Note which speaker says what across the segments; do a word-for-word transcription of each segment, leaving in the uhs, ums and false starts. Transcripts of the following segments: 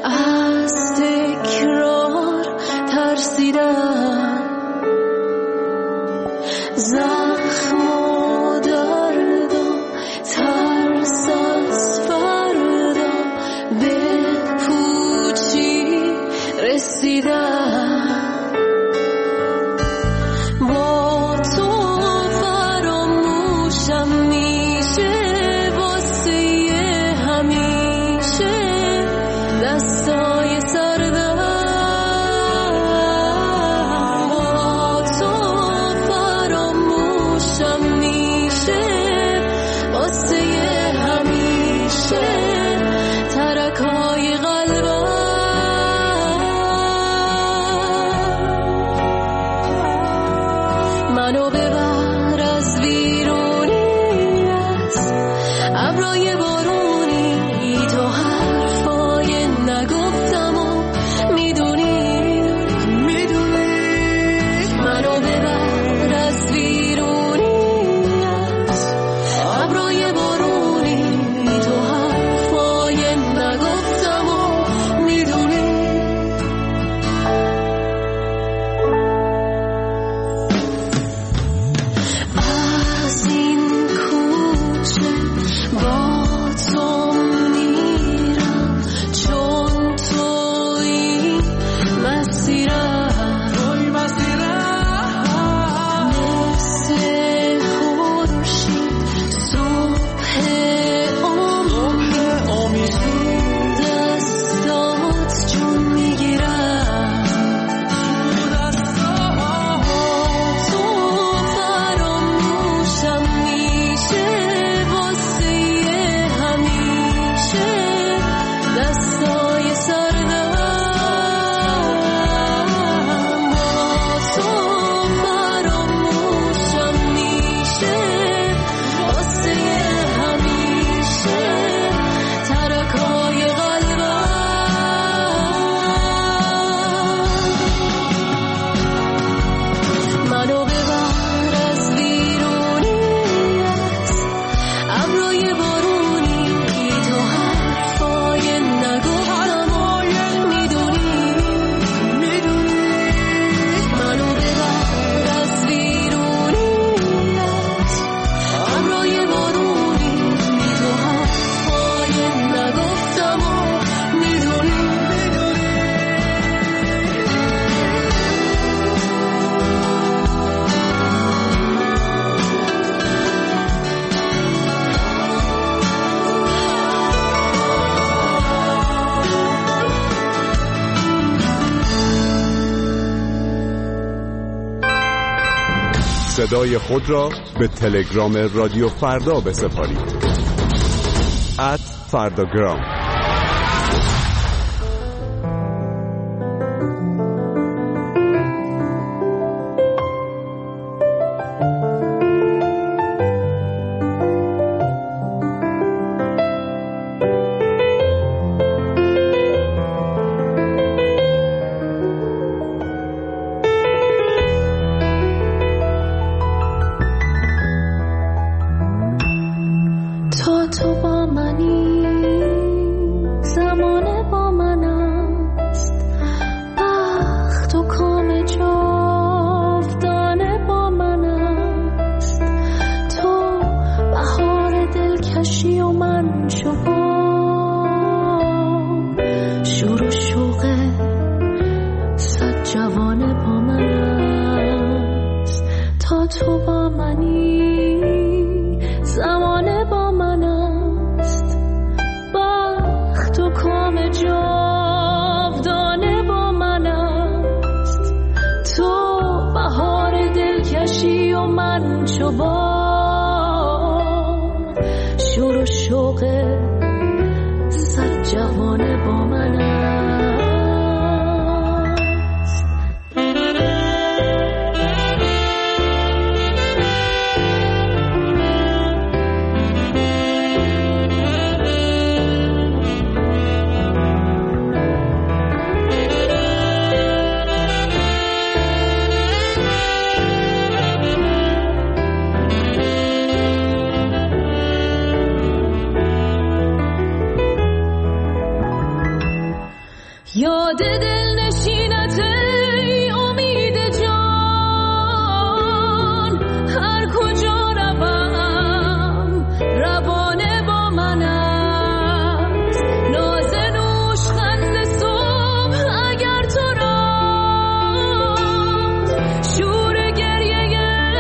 Speaker 1: از تکرار ترسیدم، زخم و دردم، ترس از فردا به پوچی رسیدم. با تو فراموشم میشه واسه همیشه، دستای سردم. با تو فراموشم میشه واسه همیشه، ترکای قلبم. منو ببر از ویرونیت، ابرای بارونی، تو حرفای نگفتم و میدونی میدونی. منو ببر از ویرونیت، ابرای بارونی، تو حرفای نگفتم و میدونی. از این کوچه با تو میرم، چون تویی مسیرم، توی مسیرم. مثل خورشید صبح امید، دستات جون میگیرم. تو فراموشم میشه واسه همیشه، دستای سردم. با تو فراموشم میشه واسه همیشه، ترکای قلبم. منو ببر از ویرونیت، ابرای بارونی، تو حرفای نگفتم و میدونی میدونی. منو ببر از ویرونیت، ابرای بارونی، تو حرفای نگفتم و میدونی میدونی.
Speaker 2: صدای خود را به تلگرام رادیو فردا بسپارید. ات فرداگرام.
Speaker 1: تو تو با منی، زمانه با من است، بخت و کام جاودانه با من است. تو بهار دلکشی و من شباب، شور و شوق صد جوانه با من است. تا تو با منی، زمانه با من است، بخت و کام جاودانه با من است. تو بهار دلکشی و من شباب، شور و شوق صد جوانه با من است. یاد دل نشینت ای امید جان، هر کجا روم روانه با من است. ناز نوش خند صبح اگر تو راست، شور گریه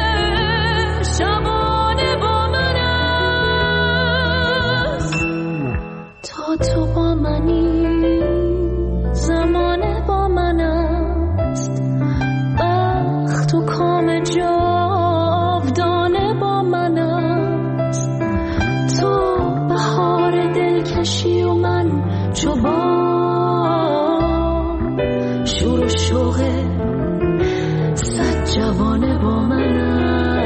Speaker 1: شبانه با من است. تا تو با منی زمانه با من است، بخت و کام جاودانه با من است. تو بهار دلکشی و من چوبان، شور و شوق صد جوانه با من است.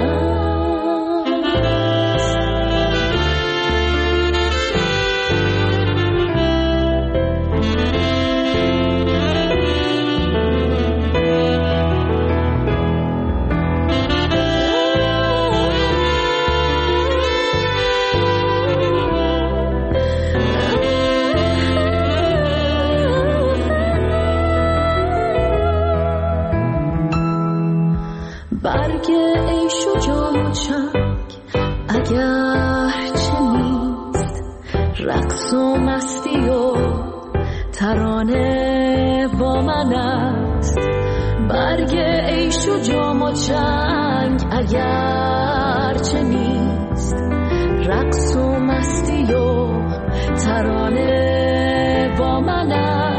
Speaker 1: برگ عیش و جام و چنگ اگر چه نیست، رقص و مستی و ترانه با من است. برگ عیش و جام و چنگ اگر چه نیست، رقص و مستی و ترانه با من است.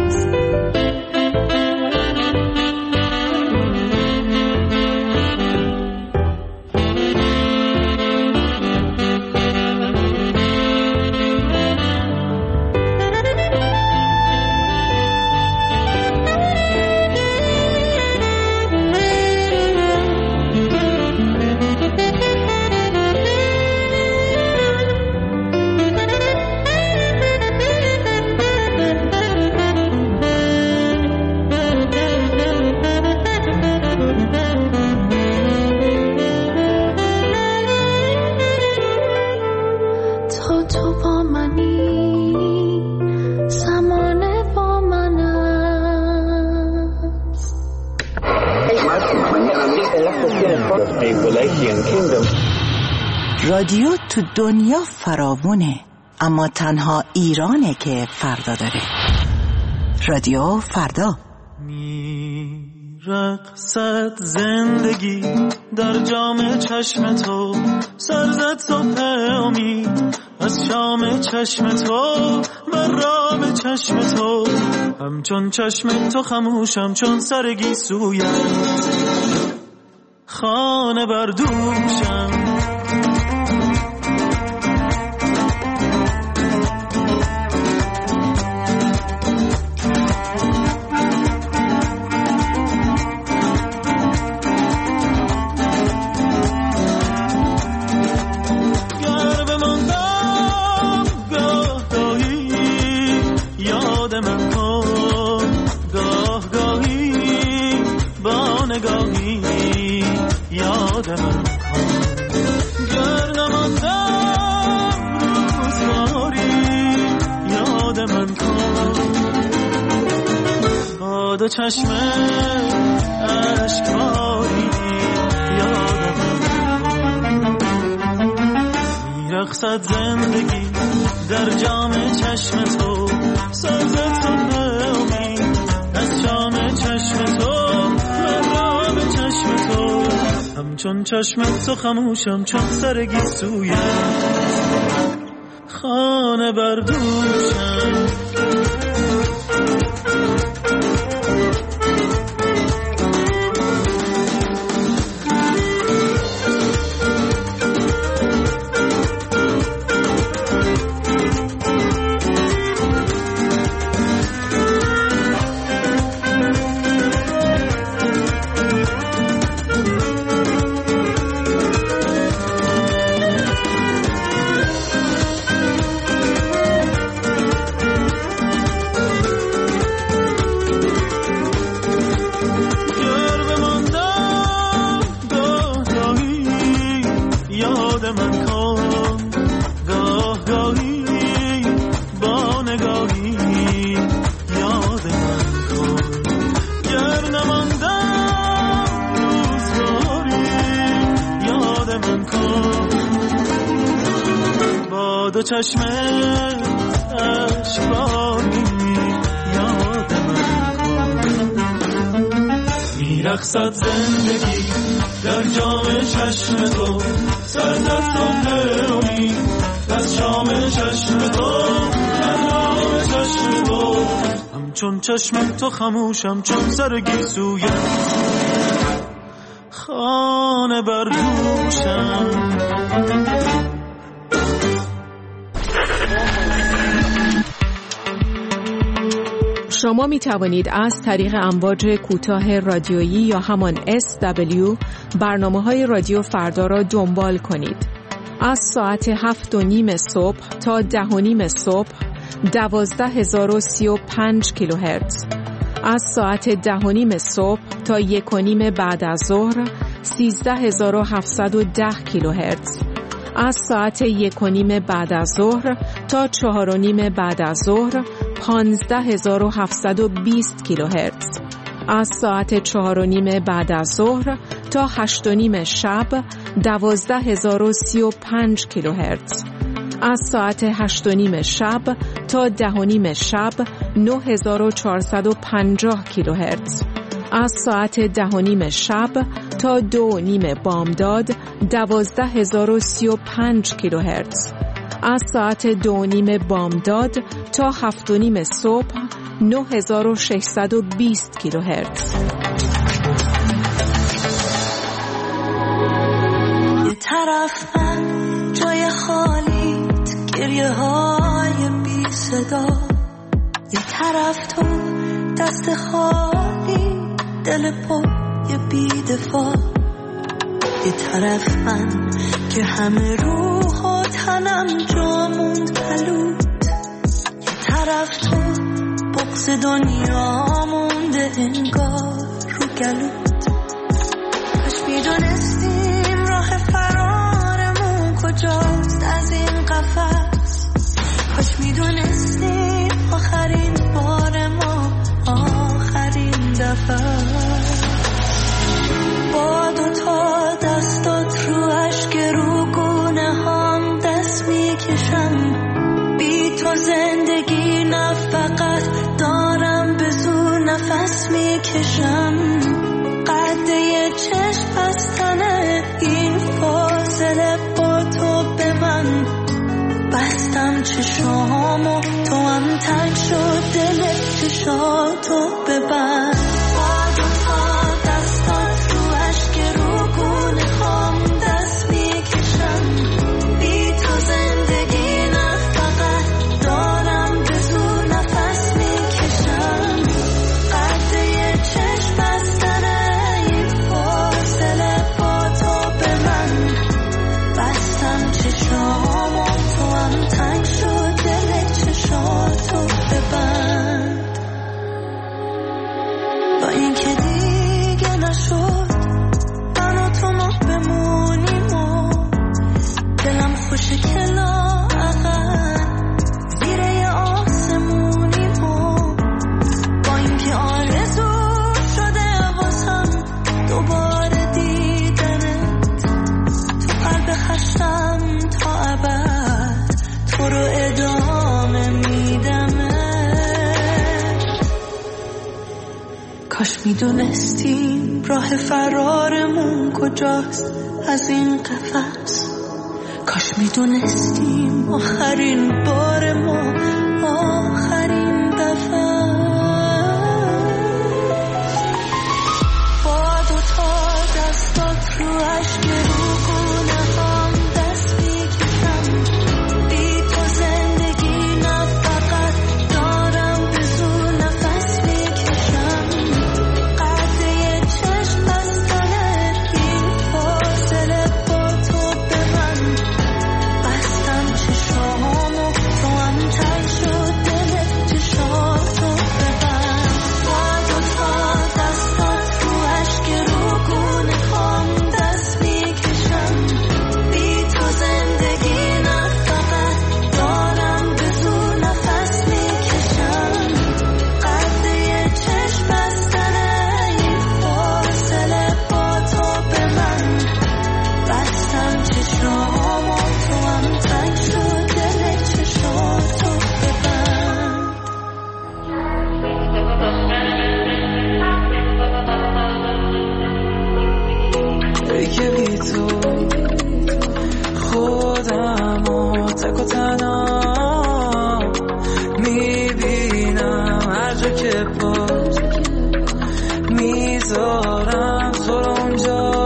Speaker 3: رادیو تو دنیا فراوونه، اما تنها ایرانه که فردا داره. رادیو فردا.
Speaker 4: رقصت زندگی در جام چشم تو، سرزد صبح امید از شام چشم تو، مرام چشم تو، همچون چشم تو خموشم چون سرگی سویت، خانه بردوشم. دو چشم اشکباری یادم میرقصد زندگی در جام چشم تو، سازد صبح امید از شام چشم تو، مرام چشم تو، همچون چشم تو خموشم چون سرگی سویت، خانه بردوشم. چشم اشکباری یاد من کن. میرقصد زندگی در جام چشم تو، سرزد صبح امید از شام چشم تو، در جام چشم تو. همچون چشم تو خموشم چون سر گیسوی خانه بردوشم.
Speaker 5: شما می توانید از طریق امواج کوتاه رادیویی یا همان اس دبلیو برنامه های رادیو فردا را دنبال کنید. از ساعت هفت و نیم صبح تا ده و نیم صبح دوازده هزار و سی و پنج کیلوهرتز، از ساعت ده و نیم صبح تا یک و نیم بعد از ظهر سیزده هزار و هفتصد و ده کیلوهرتز، از ساعت یک و نیم بعد از ظهر تا چهار و نیم بعد از ظهر پانزده هزار و هفتصد و بیست کیلوهرتز، از ساعت چهار و نیم بعد از ظهر تا هشت و نیم شب دوازده هزار و سی و پنج کیلوهرتز، از ساعت هشت و نیم شب تا ده و نیم شب نه هزار و چهارصد و پنجاه کیلوهرتز، از ساعت ده و نیم شب تا دو و نیم بامداد دوازده هزار و سی و پنج کیلوهرتز، از ساعت دو و نیم بامداد تا هفت و نیم صبح نه هزار و ششصد و بیست کیلوهرتز.
Speaker 1: یه طرف من جای خالیت گریه های بی صدا، یه طرف تو دست خالی دل پای بی دفاع، یه طرف من که همه روح و تنم جا موند پلود، یه طرف تو بغض دنیا مونده انگار رو گلود. کاش میدونستیم راه فرارمون کجاست از این قفس، کاش میدونستیم آخرین بار ما آخرین دفعه. با دوتا دستات رو اشک رو گونه هم دست میکشم، بی تو زندگی نه فقط دارم به زور نفس میکشم. قده چشم بستنه این فاصله با تو به من، بستم چشامو تو هم تنگ شد دل چشاتو ببند. با دوتا دستات رو اشک رو گونه هم دست میکشم، بی تو زندگی نه فقط دارم به زور نفس میکشم. قده چشم بستنه این فاصله با تو به من، بستم چشامو تو هم تنگ شد دل چشاتو ببند. با این که دیگه نشد من و تو ما بمونیم و دلم خوشه که لااقل زیر یه آسمونیم و با این که آرزو شده واسم دوباره دیدنت تو قلب خشم تا ابد تو رو ادامه میدمه. کاش میدونستیم راه فرارمون کجاست از این قفس، کاش میدونستیم آخرین بار ما آخرین دفعه. با دوتا دستات رو اشک رو گونه هم دست میکشم، بی تو زندگی نه فقط دارم به زور نفس میکشم. قده چشم بستنه این فاصله با تو به من، بستم چشامو تو هم تنگ شد دل
Speaker 4: ای که بی تو خودم و تک و تنها میبینم، هر جا که پاش میذارم تو رو اونجا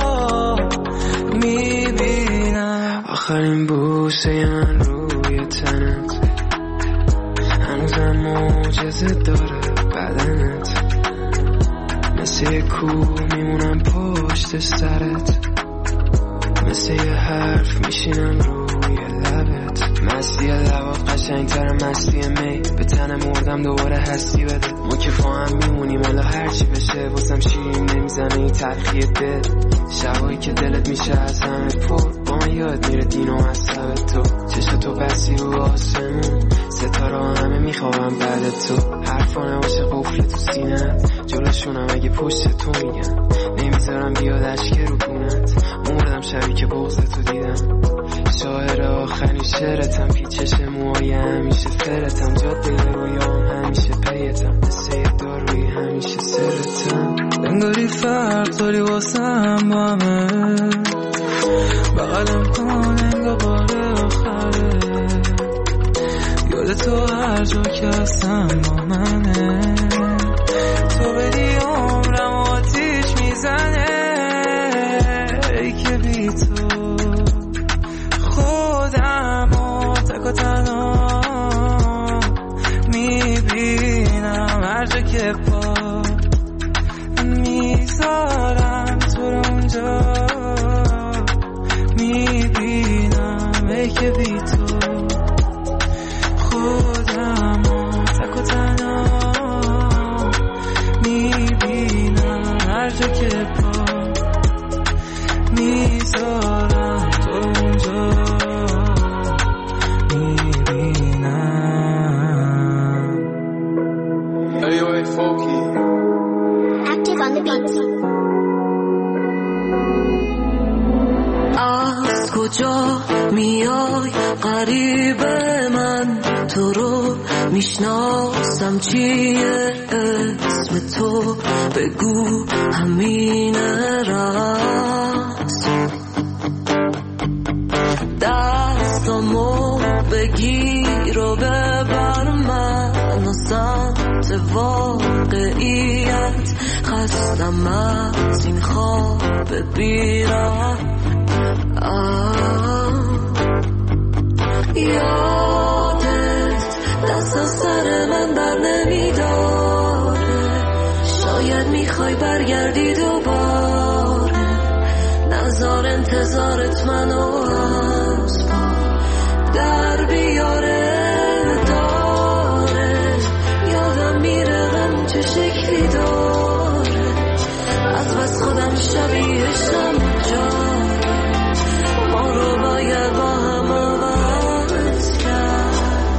Speaker 4: میبینم. آخرین بوسه من روی تنت هنوزم معجزه داره بدنت، مثل یه کوه میمونم پشت سرت، مثل یه حرف میشینم روی لبت. مستی لبات قشنگتر مستی می، به تنم مردم دوباره هستی بده. ما که با هم میمونیم الا هرچی بشه واسم شیرین نمیزنه این تلخی دل. شبایی که دلت میشه از همه پر، با من یاد میره دین و مذهب تو. چشم تو بسی رو آسمون، ستاره همه میخوابم بعد تو. حرفا نباشه قفل تو سینه، جلوشونم اگه پشت تو میگم. نمیذارم بیاد اشک رو گونت، مردم شبی که بغض تو دیدم. شاعر آخرین شعرتم، پیچش موهای همیشه فرتم. جاده رویام همیشه پیتم، مثل یه داروی همیشه سرتم. انگاری فرق داری واسم با همه، بغلم کن انگار بار آخره. یاد تو هر جا که هستم با منه، تو بدی عمرم آتیش میزنه. ای که بی تو خودم و تک و تنها میبینم، هر جا که پا میذارم تو رو اونجا میبینم. ای که بی تو خودم و تک و تنها میبینم، هر جا که پا میذارم تو اونجا میبینم.
Speaker 6: Anyway, Folky
Speaker 7: Active on the beat.
Speaker 1: از کجا میای غریب من، تو رو میشناسم چیه اسم تو، بگو همینه راست. دستامو بگیر و ببر من و سمت واقعیت، خستم از این خواب بیرم. یادت دست از سر من بر نمیداره، شاید میخوای برگردی دوباره. نظر انتظارت منو از پا در بیاره داره. یادم میره غم چه شکلی داره، از بس خودم شبیهشم جای. ما رو باید با هم عوض کرد.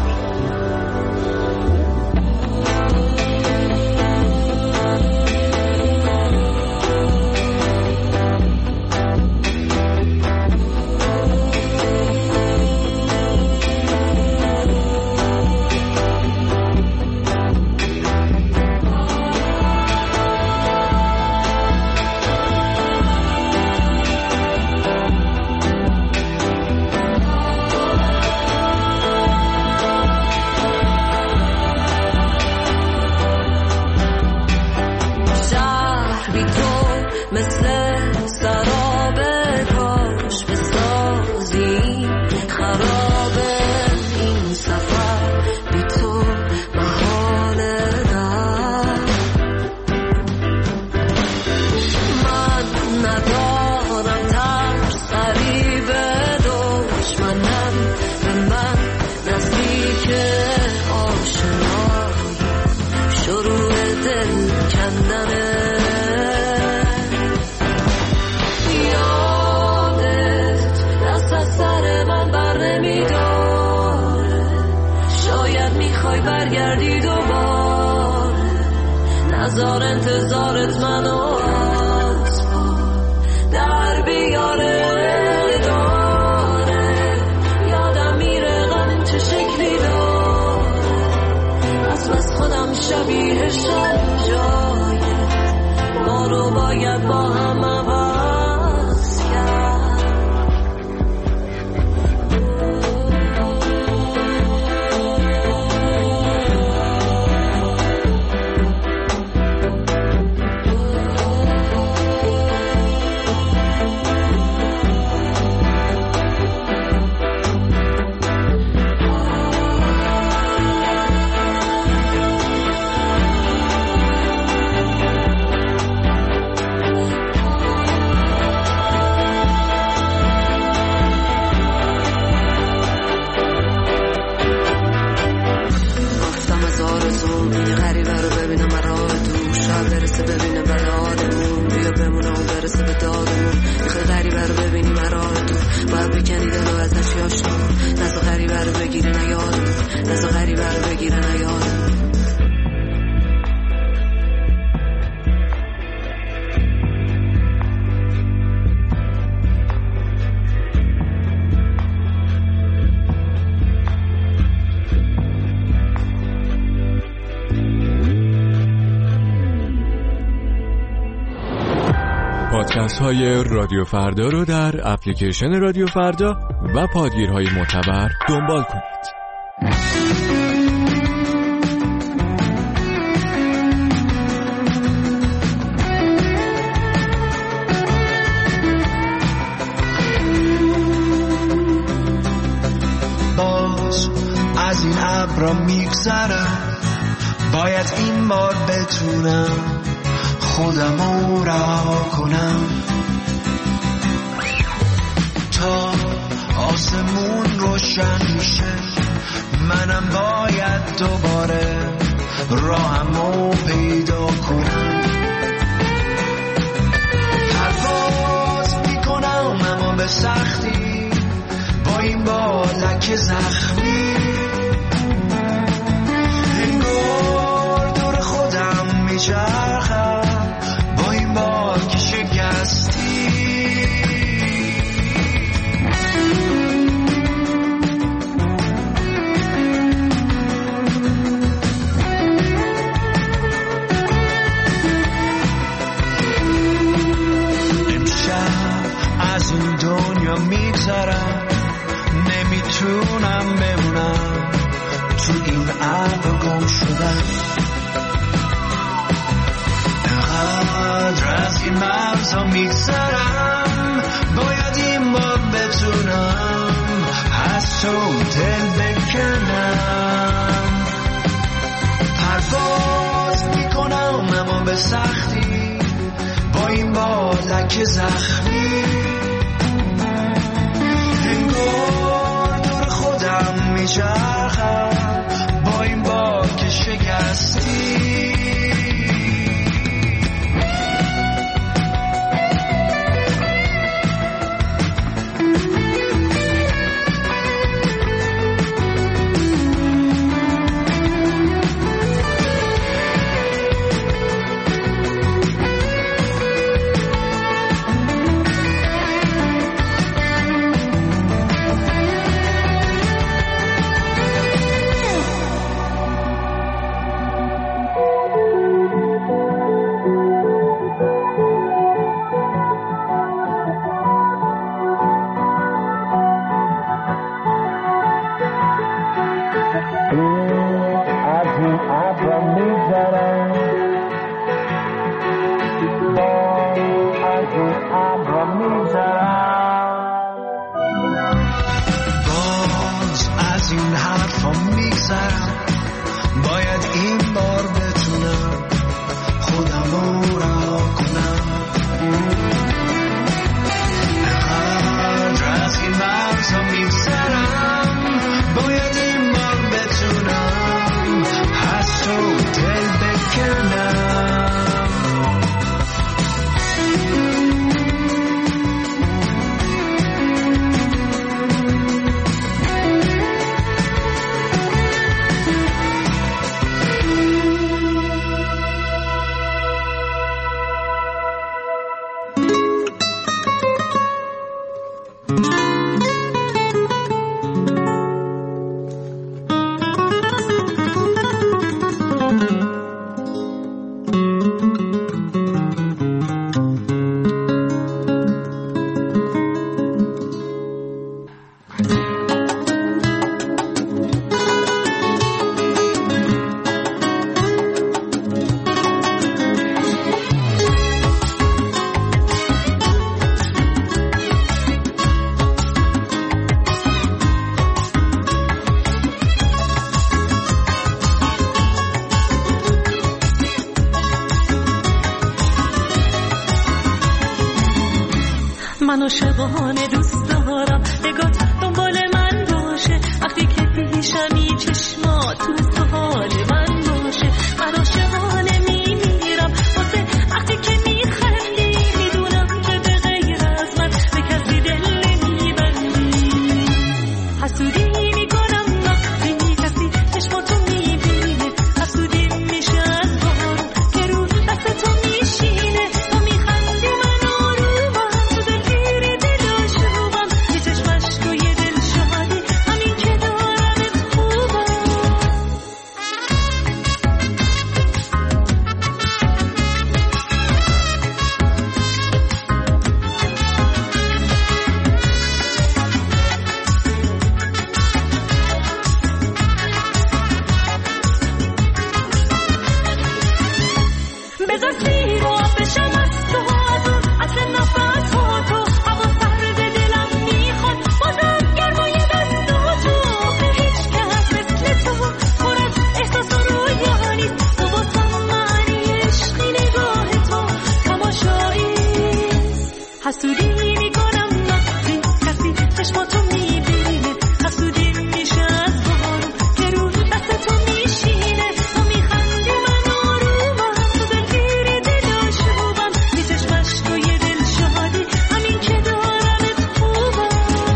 Speaker 1: نظر انتظارت منو از پا در بیاره داره. یادم میره غم چه شکلی داره، از بس خودم شبیهشم جایه. ما رو باید با هم عوض
Speaker 8: برسه ببینه برادمون، بیا بمونه اون برسه به دادمون. میخوای غریبه رو ببینی مرار تو، باید بکنی دلو ازش یاشتمون. دست غریبه رو بگیره نیادمون، دست غریبه رو بگیره نیادمون.
Speaker 9: پادکست های رادیو فردا رو در اپلیکیشن رادیو فردا و پادگیرهای معتبر دنبال کنید.
Speaker 10: باز از این ابرا میگذرم، باید این بار بتونم خودمو رها کنم تا آسمون روشن میشه. منم باید دوباره راهمو پیدا کنم. پرواز میکنم اما به سختی، با این بالک زخمی انگار دور خودم میچرخم، با این بالک شکستی. امشب از این دنیا میگذرم، نمیتونم بمونم تو این ابر گم شدم. انقدر از این مرزا میگذرم، باید این بار بتونم از تو دل بکنم. پرواز میکنم اما به سختی، با این بالک زخمی انگار دور خودم میچرخم، با این بالک شکستی.
Speaker 1: من عاشقانه دوست دارم نگات دنبال من باشه، وقتی که پیشمی چشمات تو حال من باشه. من عاشقانه میمیرم واسه بذار سیر و بشم از تو از اون اصل نفس ها تو هوا سرد دلم میخواد بازم گرمای دست و تو هیچ کس مثل تو پر از احساس و رویا نیست تو واسم معنی عشقی نگاه تو تماشایی حسودی میکنم وقتی کسی چشماتو میبینه حسودی میشه از بارون که رو دست تو میشینه تو میخندی من آرومم تو دلگیری دلاشوبم بی چشمش تو یه دل شادی همین که دارمت خوبم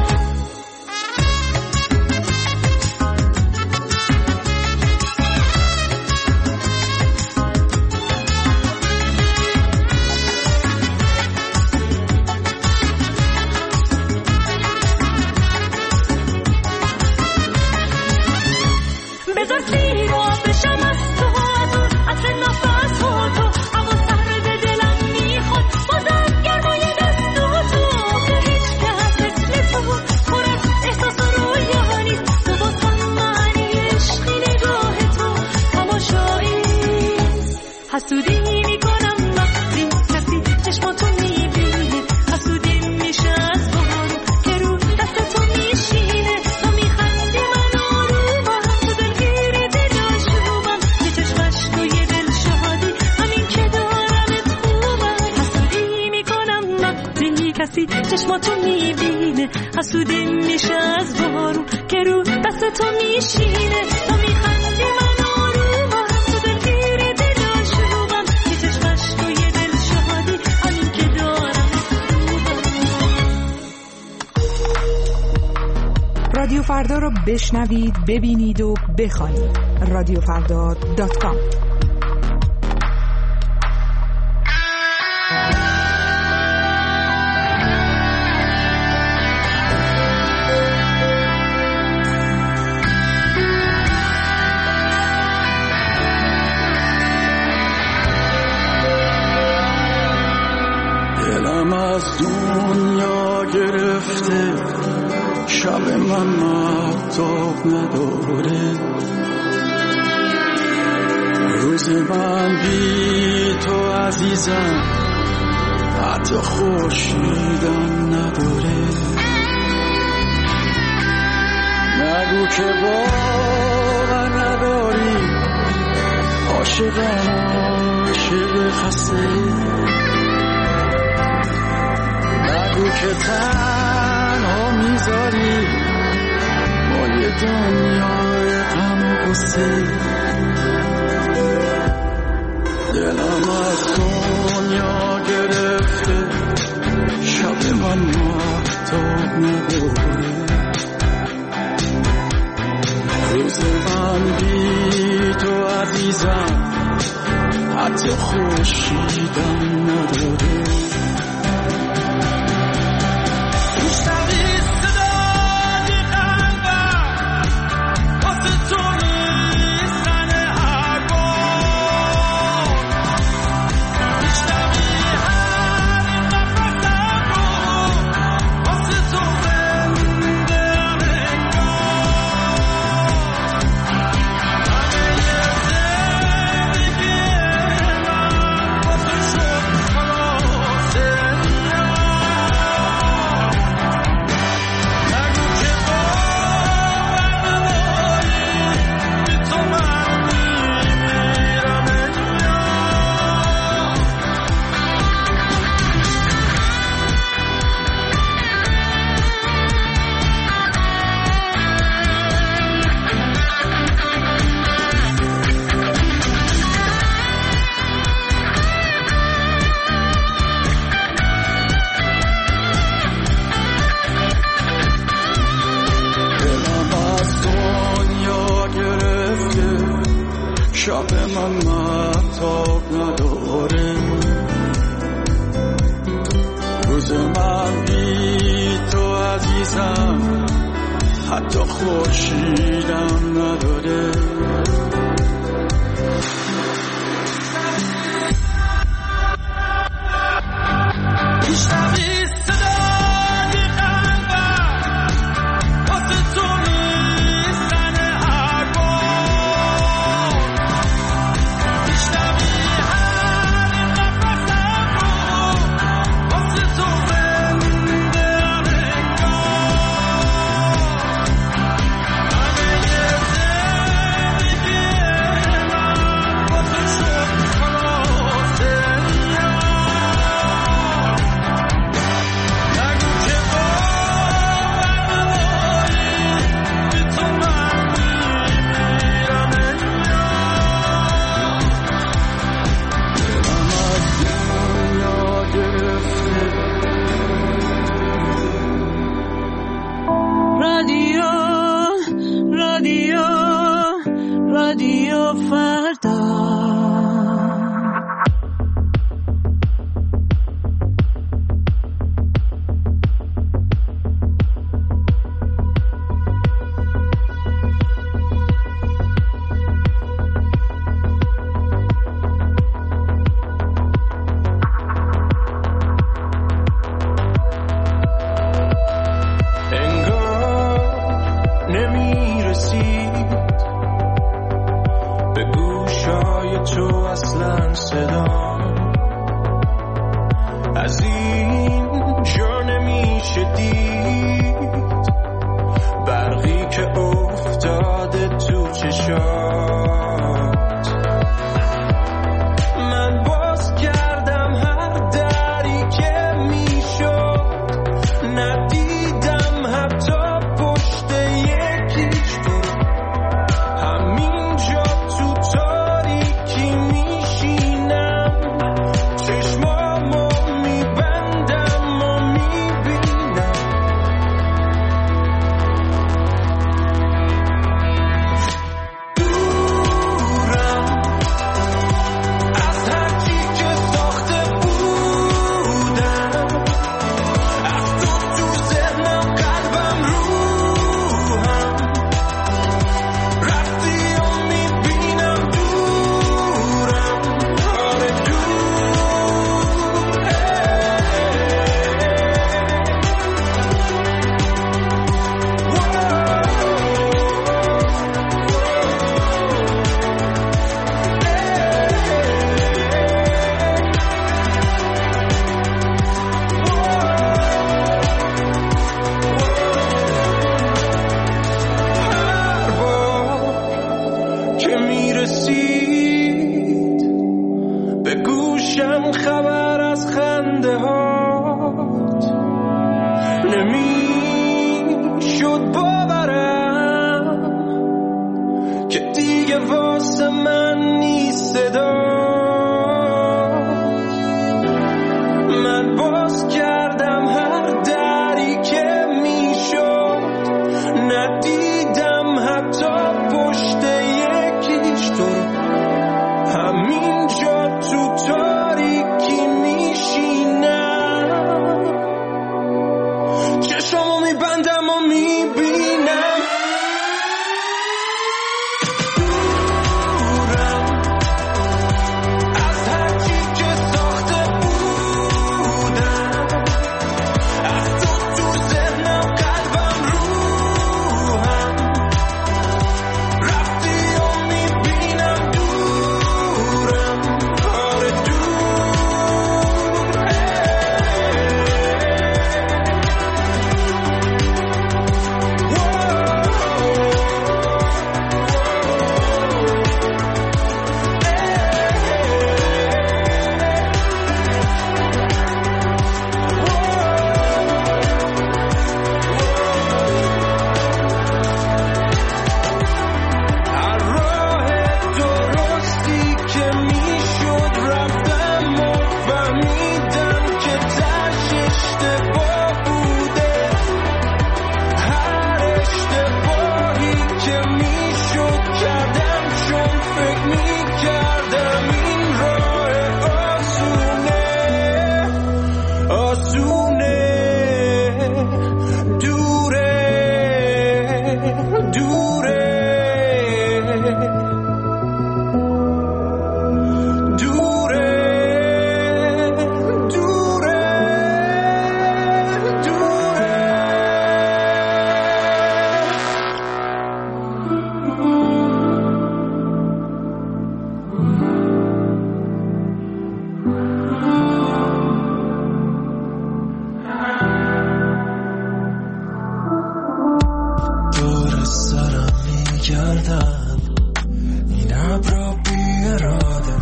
Speaker 1: بذار سیر و بشم از تو از اون اصل نفس ها تو هوا سرد دلم میخواد بازم گرمای دست و تو که هیچ کس مثل تو پر از احساس و رویا نیست تو واسم معنی عشقی نگاه تو تماشایی حسودی میکنم وقتی کسی چشماتو میبینه حسودی میشه از بارون که رو دست تو میشینه تو میخندی من آرومم تو دلگیری دلاشوبم بی چشمش تو یه دل شادی همین که دارمت خوبم حسودی میکنم وقتی کسی چشماتو میبینه حسودی میشه از بارون که رو دست تو میشینه تو میخندی من آرومم تو دلگیری دلاشوبم بی چشمش تو یه دل شادی همین که دارمت خوبم
Speaker 5: رادیو فردا رو بشنوید، ببینید و بخوانید. رادیو فردا دات کام.
Speaker 11: دلم از دنیا گرفته شب من مهتاب نداره روز من بی تو عزیزم حتی خورشیدم نداره نگو که باور نداری عاشقم عاشق خسته نگو که تنها میذاری با یه دنیای غم و غصه دلم از دنیا گرفته شب من مهتاب نداره روز من بی تو عزیزم حتی خورشیدم نداره شب من مهتاب نداره روز من بی تو عزیزم حتی خورشیدم نداره
Speaker 10: اصلا صدا از این جا نمیشه دید برقی که افتاده تو چشات من باز کردم هر دری که میشد ندیدم حتی پشت یکیش تو همینجا تو تاریکی میشینم چشمامو میبندم و میبینم دورم از هرچی که ساخته بودم از تو تو ذهنم قلبم روحم رفتی و میبینم دورم آره هر بار که میرسید به گوشم خبر از خنده هات نمیشد باورم که دیگه واسه من نیست صدا من باز کردم هر دری که میشد ندیدم حتی پشت یکیش تو همینجا تو تاریکی میشینم چشمو میبندم و میبینم دورم از هرچی که ساخته بودم از تو تو ذهنم قلبم روحم رفتی و میبینم دورم آره هر راه درستی که میشد رفتم و فهمیدم که تش اشتباه بوده هر اشتباهی که میشد کردم چون فکر میکردم این راه آسونه آسونه دوره دوره دوره دوره دوره دور سرم میگردم این ابرا بی اراده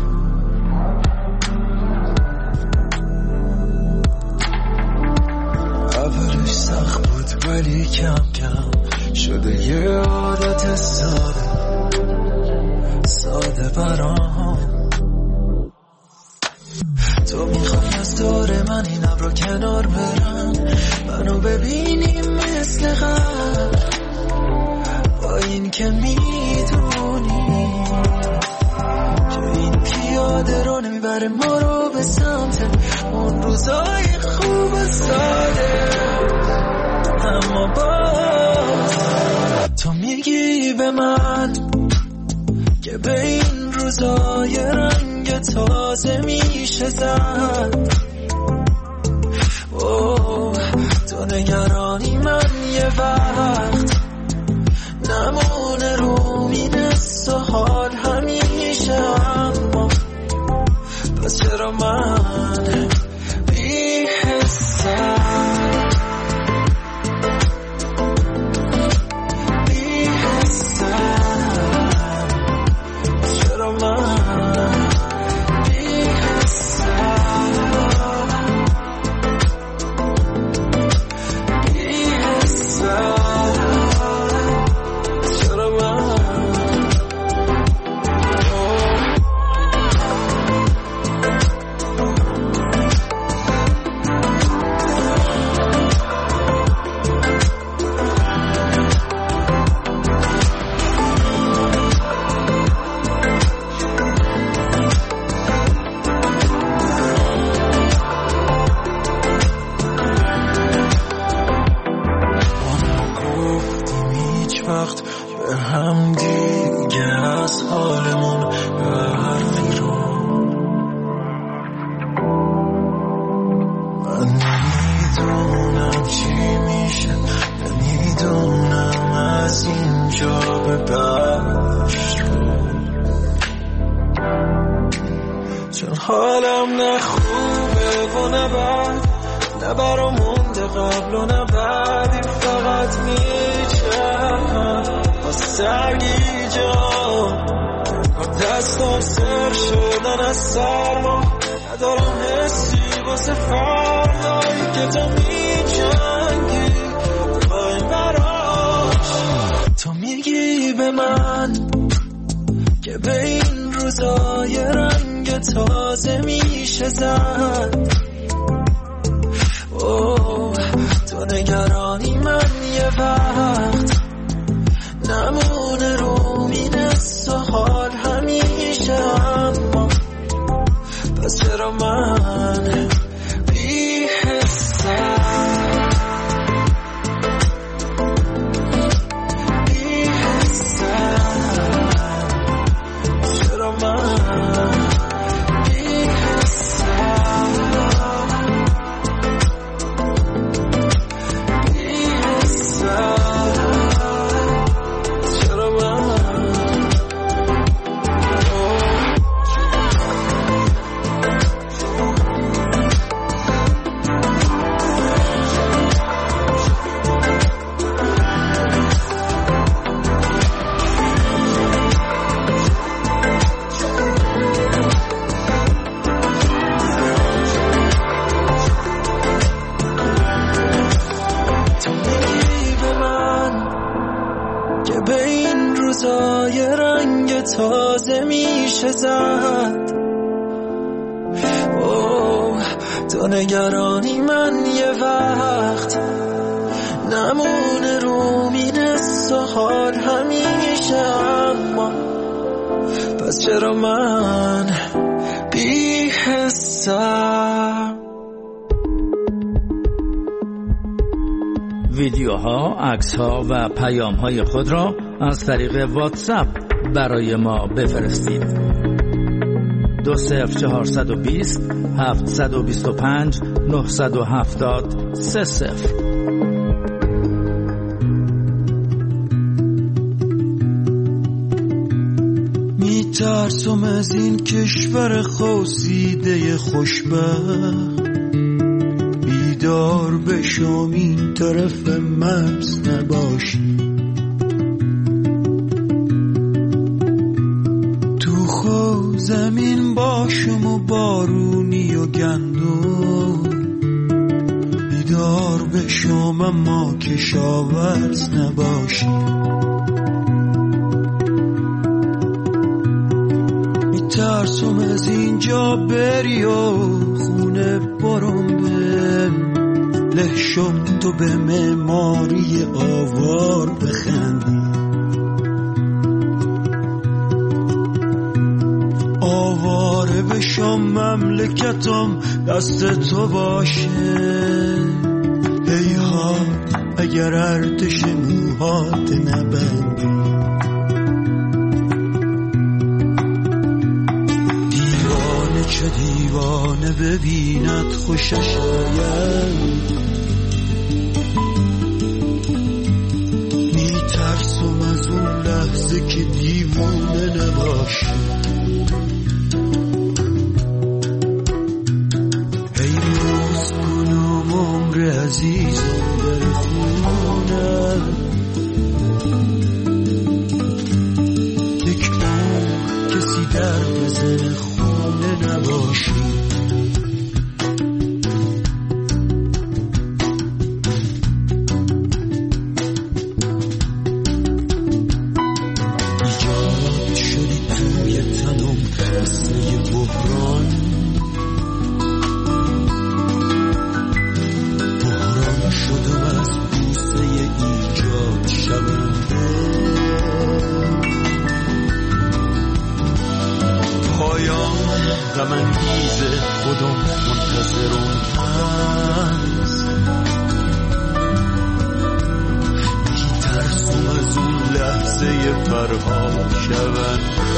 Speaker 10: اولش سخت بود ولی کم کم شده یه عادت ساده ساده برام تو میخوای از دور من این ابرا کنار برم منو ببینی مثل قبل با این که میدونی که این پیاده رو نمیبره ما رو به سمت اون روزای خوب و ساده اما باز تو میگی به من که به این روزای رنگ تازه میشه زد اوه تو نگرانی من یه وقت نمونه رو میرس و حال همیشه اما چون حالم نه خوبه و نه بد، نه برا مونده قبل و نه بعدی، فقط میچم با سرگی جان، با دستم سر شدن از سرما، ندارم حسی واسه فردایی که تو میجنگی با این براش. تو میگی به من که به این روزای رنگ تازه میشه زد، اوه تو نگرانی من یه وقت نمونه رو مینست و حال همیشه، اما پس چرا من بی حسم بی حسم، چرا من بی حسم بی حسم، چرا من تازه میشه زد، اوه تو نگرانی من یه وقت نمونه رو مینست و حال همیشه، اما پس چرا من بی حسم.
Speaker 12: ویدیوها، عکس‌ها و پیام‌های خود را از طریق واتساپ برای ما بفرستید. دو صفر چهارصد و بیست هفتصد و بیست و پنج نهصد و هفتاد سه صفر.
Speaker 11: میترسم از این کشور خواسیده خوشبخت، بیدار بشم این طرف مرز نباشی، زمین باشم و بارونی و گندم، بیدار بشم اما کشاورز نباشی، میترسم از اینجا بری و خونه برم به لحشم، تو به معماری آوار بخندی، آواره بشم مملکتم دست تو باشه، هیهات اگر ارتش موهات نبندی، دیوانه چه دیوانه ببیند خوشش آید، میترسم از اون لحظه که دیوانه نباشه، عزیزم در خونه یک بار کسی در بزن خونه نباشی، ایجاد شدی توی تنم مثل یه بحران، شدم از بوسه ایجاد شونده، پایان غم انگیز خودم منتظرم هست، میترسم از اون لحظه فرها شونده.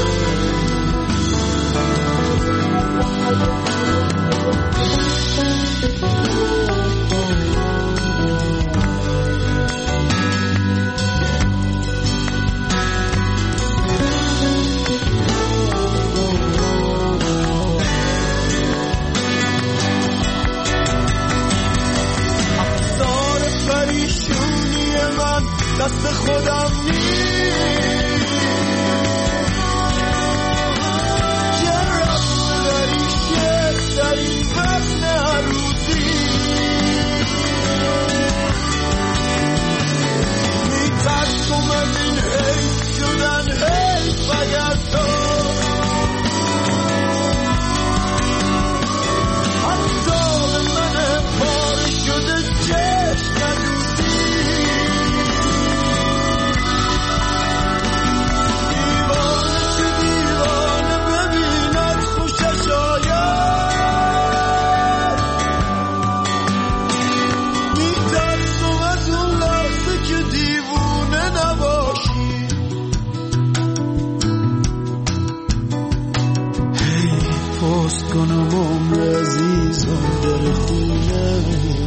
Speaker 11: باز کنم عمر عزیزم در خونه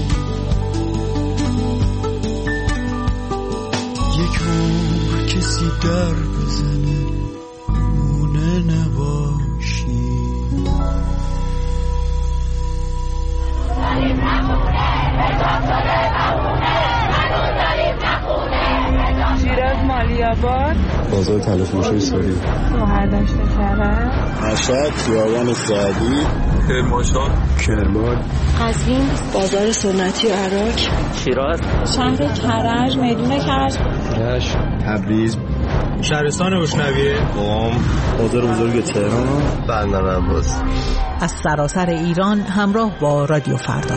Speaker 11: یک عمر کسی در بزنه مونه نباشی داریم نخونه ادام شده نمونه هنوز داریم نخونه
Speaker 13: شیراز مالیاباد
Speaker 14: بازار تلفروشی سوری
Speaker 13: سوهردشت کرد
Speaker 14: مشهد خیابان سعدی
Speaker 6: کرمانشاه
Speaker 14: کرمان
Speaker 13: قزوین بازار سنتی عراق
Speaker 15: شیراز
Speaker 13: شهر کرج میدون کرج
Speaker 14: رشت تبریز
Speaker 16: شهرستان اشنویه
Speaker 14: قم بازار بزرگ تهران
Speaker 17: بندر عباس
Speaker 3: از سراسر ایران همراه با رادیو فردا.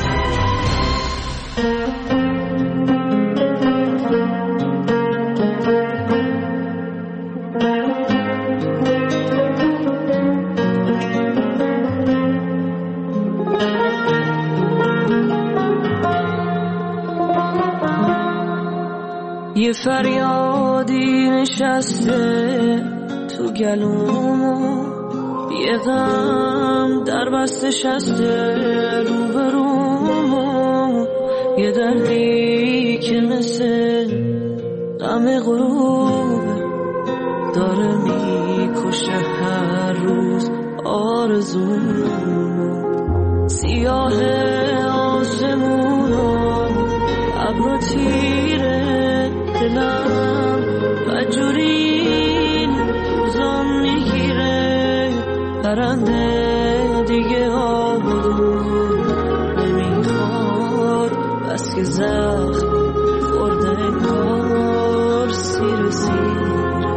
Speaker 8: یه فریادی نشسته تو گلومو یه غم در بست شسته روبرومو یه دردی که مثل غم غروبه داره میکشه هر روز آرزومو سیاه آسمونو ابرو تیره دلم بجورین روزام میگیره پرنده دیگه آبادون نمیخواد بس که زخم خورده انگار سیر سیره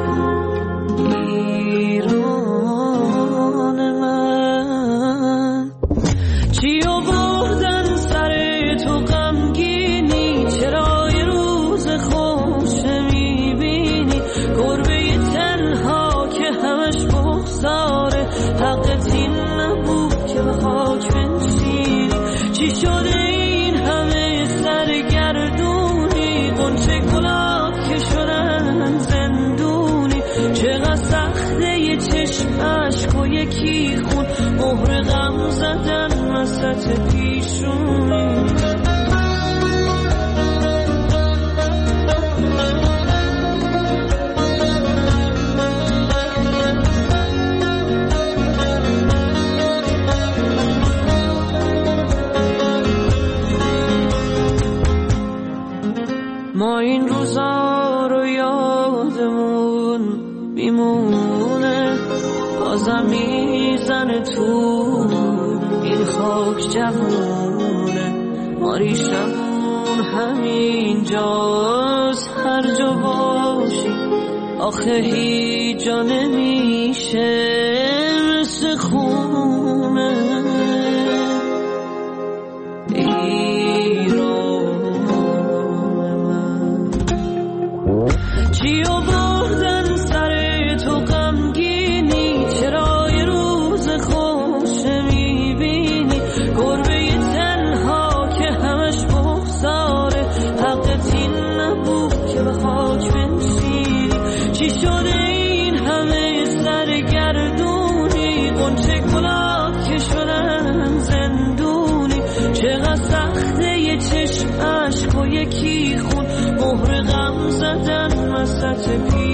Speaker 8: ایران من چیو بردن سر تو غمگینی چرا یه روز خوش میبینی گربه تنها که همش بغضاره حقت این نبود که به خاک بنشینی چی شده این همه سرگردونی قنچه گلاب که شدن زندونی چقدر سخته یه چشم عشق و یکی خون مهر غم زدن وسط پیشونی ما این روزا رو یادمون میمونه بازم میزنه تو این خاک جوونه ما ریشمون همین جاست هر جا باشی آخه هیچ جا نمیشه مثل خونه چیو بردن سر تو غمگینی چرا یه روز خوش میبینی گربه تنها که همش بغضاره حقت این نبود که به خاک بنشینی چی شده این همه سرگردونی قنچه گلاب که شدن زندونی چقدر سخته یه چشم عشق و یکی خون مهر غم زدن وسط پیش